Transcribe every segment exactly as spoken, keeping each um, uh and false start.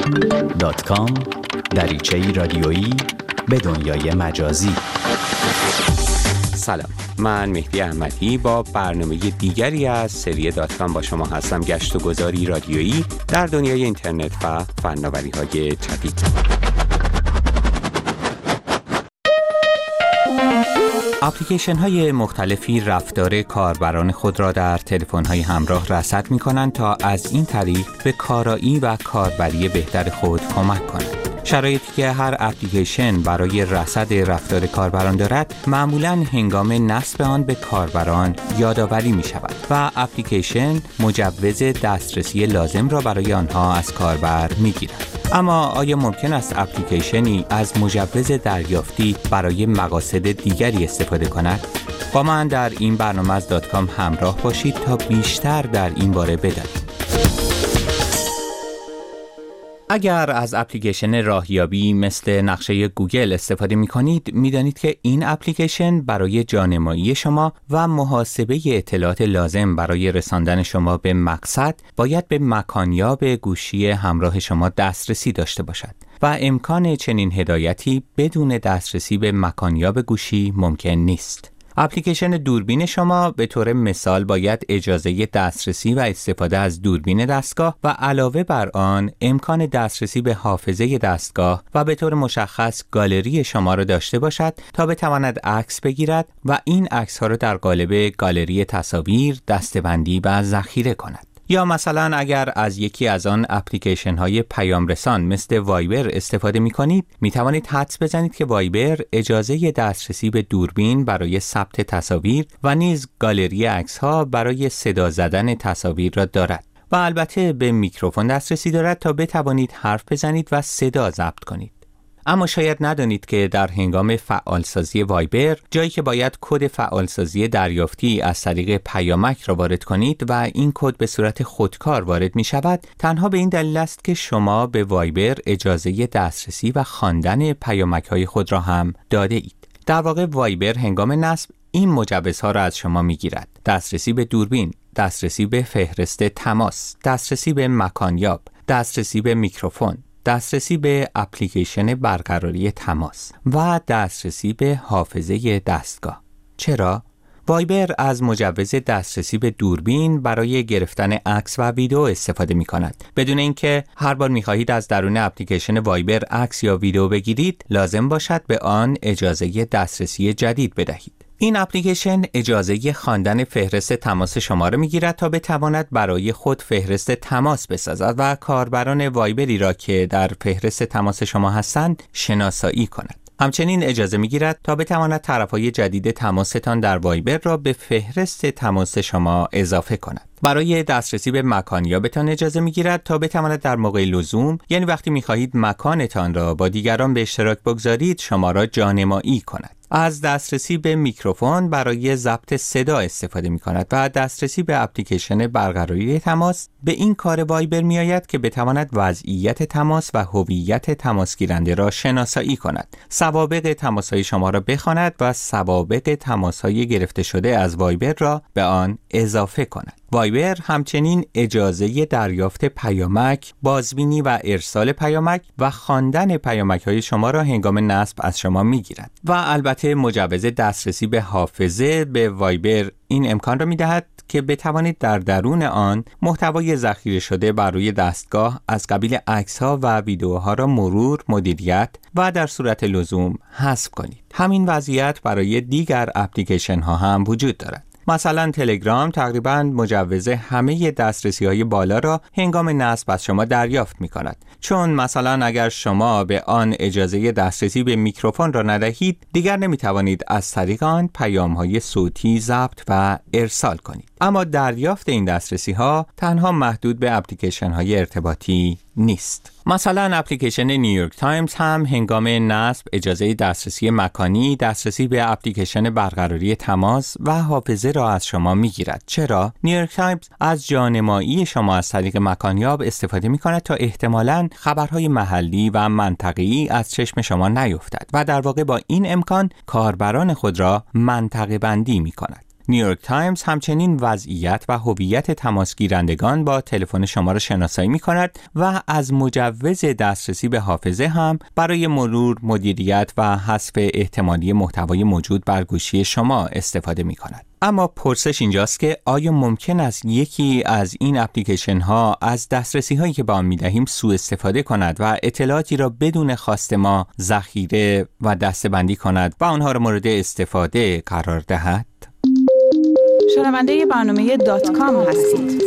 دات کام دریچه‌ای رادیویی به دنیای مجازی. سلام، من مهدی احمدی با برنامه دیگری از سری دات کام با شما هستم. گشت و گذاری رادیویی در دنیای اینترنت و فناوری‌های جدید. اپلیکیشن های مختلفی رفتار کاربران خود را در تلفن های همراه رصد می کنند تا از این طریق به کارایی و کاربری بهتر خود کمک کنند. شرایطی که هر اپلیکیشن برای رصد رفتار کاربران دارد معمولاً هنگام نصب آن به کاربران یادآوری می شود و اپلیکیشن مجوز دسترسی لازم را برای آنها از کاربر می گیرد. اما آیا ممکن است اپلیکیشنی از مجوز دریافتی برای مقاصد دیگری استفاده کند؟ با من در این برنامه از دات کام همراه باشید تا بیشتر در این باره بدانید. اگر از اپلیکیشن راهیابی مثل نقشه گوگل استفاده می کنید، می دانید که این اپلیکیشن برای جانمایی شما و محاسبه اطلاعات لازم برای رساندن شما به مقصد باید به مکانیاب گوشی همراه شما دسترسی داشته باشد و امکان چنین هدایتی بدون دسترسی به مکانیاب گوشی ممکن نیست. اپلیکیشن دوربین شما به طور مثال باید اجازه دسترسی و استفاده از دوربین دستگاه و علاوه بر آن امکان دسترسی به حافظه دستگاه و به طور مشخص گالری شما را داشته باشد تا بتواند عکس بگیرد و این عکس ها را در قالب گالری تصاویر دسته‌بندی و ذخیره کند. یا مثلا اگر از یکی از آن اپلیکیشن های پیام رسان مثل وایبر استفاده می کنید، می توانید حدس بزنید که وایبر اجازه دسترسی به دوربین برای ثبت تصاویر و نیز گالری عکس ها برای صدا زدن تصاویر را دارد و البته به میکروفون دسترسی دارد تا بتوانید حرف بزنید و صدا ضبط کنید. اما شاید ندانید که در هنگام فعالسازی وایبر، جایی که باید کد فعالسازی دریافتی از طریق پیامک را وارد کنید و این کد به صورت خودکار وارد می شود، تنها به این دلیل است که شما به وایبر اجازه دسترسی و خواندن پیامک های خود را هم داده اید. در واقع وایبر هنگام نصب این مجوزها را از شما می گیرد: دسترسی به دوربین، دسترسی به فهرست تماس، دسترسی به مکانیاب، دسترسی به میکروفون، دسترسی به اپلیکیشن برقراری تماس و دسترسی به حافظه دستگاه. چرا؟ وایبر از مجوز دسترسی به دوربین برای گرفتن عکس و ویدیو استفاده می کند. بدون اینکه هر بار می خواهید از درون اپلیکیشن وایبر عکس یا ویدیو بگیرید، لازم باشد به آن اجازه دسترسی جدید بدهید. این اپلیکیشن اجازه خواندن فهرست تماس شما را می‌گیرد تا بتواند برای خود فهرست تماس بسازد و کاربران وایبری را که در فهرست تماس شما هستند شناسایی کند. همچنین اجازه می‌گیرد تا بتواند طرف‌های جدید تماستان در وایبر را به فهرست تماس شما اضافه کند. برای دسترسی به مکانیابتان اجازه می‌گیرد تا بتواند در موقع لزوم، یعنی وقتی می‌خواهید مکانتان را با دیگران به اشتراک بگذارید، شما را جانمایی کند. از دسترسی به میکروفون برای ضبط صدا استفاده می کند و دسترسی به اپلیکیشن برقراری تماس به این کار وایبر می آید که بتواند وضعیت تماس و هویت تماس گیرنده را شناسایی کند، سوابق تماس های شما را بخواند و سوابق تماس های گرفته شده از وایبر را به آن اضافه کند. وایبر همچنین اجازه دریافت پیامک، بازبینی و ارسال پیامک و خواندن پیامک های شما را هنگام نصب از شما می گیرد و البته مجوز دسترسی به حافظه به وایبر این امکان را می دهد که بتوانید در درون آن محتوای ذخیره شده بر روی دستگاه از قبیل عکس‌ها و ویدیوها را مرور، مدیریت و در صورت لزوم حذف کنید. همین وضعیت برای دیگر اپلیکیشن ها هم وجود دارد. مثلا تلگرام تقریباً مجوز همه دسترسی‌های بالا را هنگام نصب از شما دریافت می‌کند. چون مثلا اگر شما به آن اجازه دسترسی به میکروفون را ندهید، دیگر نمی‌توانید از طریق آن پیام‌های صوتی ضبط و ارسال کنید. اما دریافت این دسترسی‌ها تنها محدود به اپلیکیشن‌های ارتباطی نیست. مثلا اپلیکیشن نیویورک تایمز هم هنگام نصب اجازه دسترسی مکانی، دسترسی به اپلیکیشن برقراری تماس و حافظه را از شما میگیرد. چرا؟ نیویورک تایمز از جانمایی شما از طریق مکانیاب استفاده میکند تا احتمالاً خبرهای محلی و منطقه‌ای از چشم شما نیفتد و در واقع با این امکان کاربران خود را منطقه بندی میکند. نیویورک تایمز همچنین وضعیت و هویت تماسگیرندگان با تلفن شما را شناسایی می‌کند و از مجوز دسترسی به حافظه هم برای مرور، مدیریت و حذف احتمالی محتوای موجود بر گوشی شما استفاده می‌کند. اما پرسش اینجاست که آیا ممکن است یکی از این اپلیکیشن ها از دسترسی هایی که به آن می‌دهیم سوء استفاده کند و اطلاعاتی را بدون خواست ما ذخیره و دسته‌بندی کند و آنها را مورد استفاده قرار دهد؟ شنونده برنامه دات کام هستید.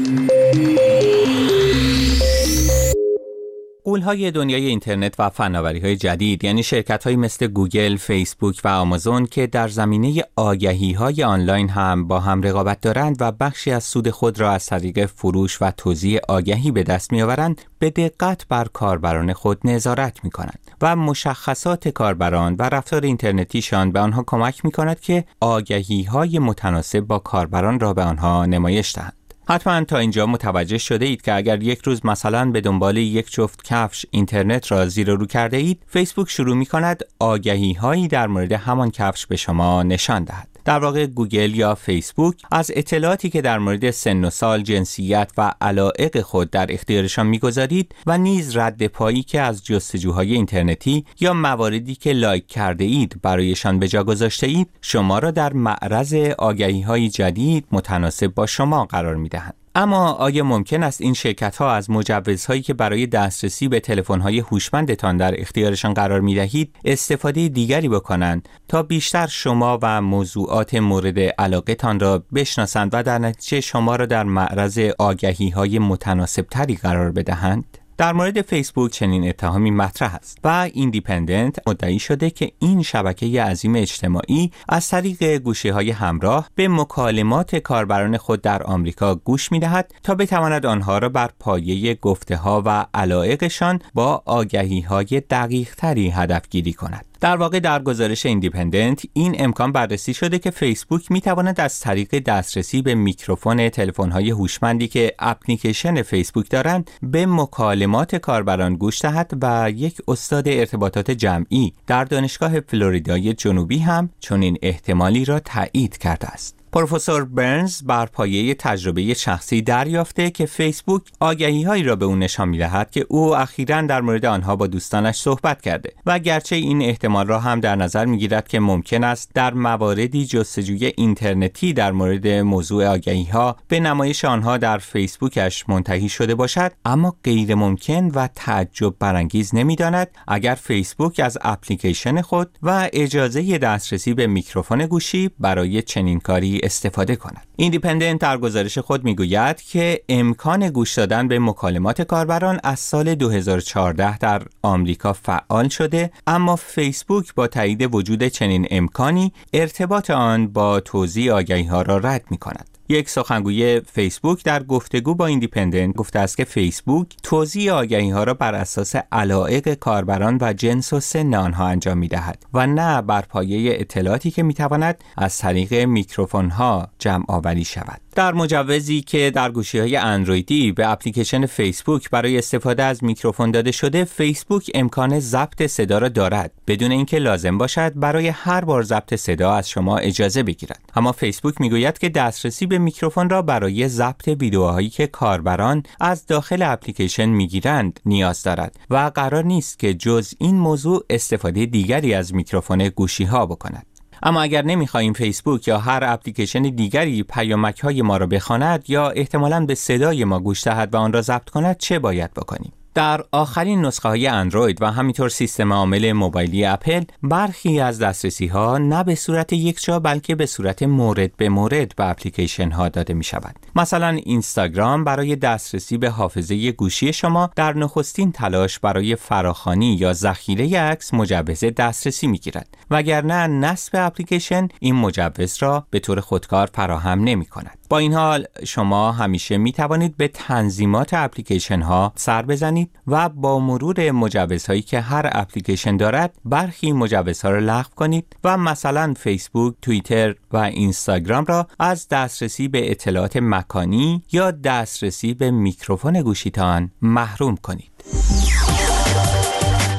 غول‌های دنیای اینترنت و فناوری‌های جدید، یعنی شرکت‌هایی مثل گوگل، فیسبوک و آمازون که در زمینه آگهی‌های آنلاین هم با هم رقابت دارند و بخشی از سود خود را از طریق فروش و توزیع آگهی به دست می‌آورند، به دقت بر کاربران خود نظارت می‌کنند و مشخصات کاربران و رفتار اینترنتیشان به آنها کمک می‌کند که آگهی‌های متناسب با کاربران را به آنها نمایش دهند. حتما تا اینجا متوجه شده اید که اگر یک روز مثلا به دنبال یک جفت کفش اینترنت را زیر و رو کرده اید، فیسبوک شروع می کند آگهی هایی در مورد همان کفش به شما نشان دهد. در واقع گوگل یا فیسبوک از اطلاعاتی که در مورد سن و سال، جنسیت و علایق خود در اختیارشان می‌گذارید و نیز رد پایی که از جستجوهای اینترنتی یا مواردی که لایک کرده اید برایشان به جا گذاشته اید، شما را در معرض آگهی‌های جدید متناسب با شما قرار می‌دهند. اما آیا ممکن است این شرکت‌ها از مجوزهایی که برای دسترسی به تلفن‌های هوشمندتان در اختیارشان قرار می‌دهید استفاده دیگری بکنند تا بیشتر شما و موضوعات مورد علاقه‌تان را بشناسند و در نتیجه شما را در معرض آگهی‌های متناسب‌تری قرار بدهند؟ در مورد فیسبوک چنین اتهامی مطرح است و ایندیپندنت مدعی شده که این شبکه عظیم اجتماعی از طریق گوشی‌های همراه به مکالمات کاربران خود در آمریکا گوش می‌دهد تا بتواند آنها را بر پایه گفته‌ها و علایقشان با آگهی‌های دقیق‌تری هدفگیری کند. در واقع در گزارش ایندیپندنت این امکان بررسی شده که فیسبوک می‌تواند از طریق دسترسی به میکروفون تلفن‌های هوشمندی که اپلیکیشن فیسبوک دارند به مکالمات کاربران گوش دهد و یک استاد ارتباطات جمعی در دانشگاه فلوریدای جنوبی هم چنین احتمالی را تایید کرده است. پروفسور برنز بر پایه تجربه شخصی دریافته که فیسبوک آگهی‌هایی را به او نشان می‌دهد که او اخیراً در مورد آنها با دوستانش صحبت کرده و گرچه این احتمال را هم در نظر می‌گیرد که ممکن است در مواردی جستجوی اینترنتی در مورد موضوع آگهی‌ها به نمایش آنها در فیسبوکش منتهی شده باشد، اما غیر ممکن و تعجب برانگیز نمی‌داند اگر فیسبوک از اپلیکیشن خود و اجازه دسترسی به میکروفون گوشی برای چنین کاری استفاده کند. ایندیپندنت در گزارش خود میگوید که امکان گوش دادن به مکالمات کاربران از سال دو هزار و چهارده در آمریکا فعال شده، اما فیسبوک با تایید وجود چنین امکانی ارتباط آن با توزیع آگهی‌ها را رد می‌کند. یک سخنگوی فیسبوک در گفتگو با ایندیپندنت گفته است که فیسبوک توزیع آگهی‌ها را بر اساس علایق کاربران و جنس و سن آنها انجام می‌دهد و نه بر پایه اطلاعاتی که می‌تواند از طریق میکروفون‌ها جمع آوری شود. در مجوزی که در گوشی‌های اندرویدی به اپلیکیشن فیسبوک برای استفاده از میکروفون داده شده، فیسبوک امکان ضبط صدا را دارد بدون اینکه لازم باشد برای هر بار ضبط صدا از شما اجازه بگیرد. اما فیسبوک میگوید که دسترسی به میکروفون را برای ضبط ویدیوهایی که کاربران از داخل اپلیکیشن میگیرند نیاز دارد و قرار نیست که جز این موضوع استفاده دیگری از میکروفون گوشی‌ها بکند. اما اگر نمی‌خواهیم فیسبوک یا هر اپلیکیشن دیگری پیامک‌های ما را بخواند یا احتمالاً به صدای ما گوش دهد و آن را ضبط کند، چه باید بکنیم؟ در آخرین نسخه‌های اندروید و همینطور سیستم عامل موبایلی اپل، برخی از دسترسی‌ها نه به صورت یکجا بلکه به صورت مورد به مورد به اپلیکیشن‌ها داده می‌شود. مثلا اینستاگرام برای دسترسی به حافظه گوشی شما در نخستین تلاش برای فراخوانی یا ذخیره عکس مجوز دسترسی می‌گیرد، وگرنه نصب اپلیکیشن این مجوز را به طور خودکار فراهم نمی‌کند. با این حال شما همیشه می‌توانید به تنظیمات اپلیکیشن‌ها سر بزنید و با مرور مجوزهایی که هر اپلیکیشن دارد برخی مجوزها را لغو کنید و مثلا فیسبوک، توییتر و اینستاگرام را از دسترسی به اطلاعات مکانی یا دسترسی به میکروفون گوشیتان محروم کنید.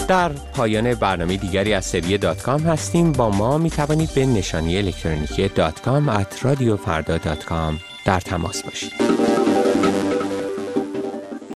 در پایان برنامه دیگری از سری دات کام هستیم. با ما می توانید به نشانی الکترونیکی دات کام ات رادیو فردا دات کام در تماس باشید.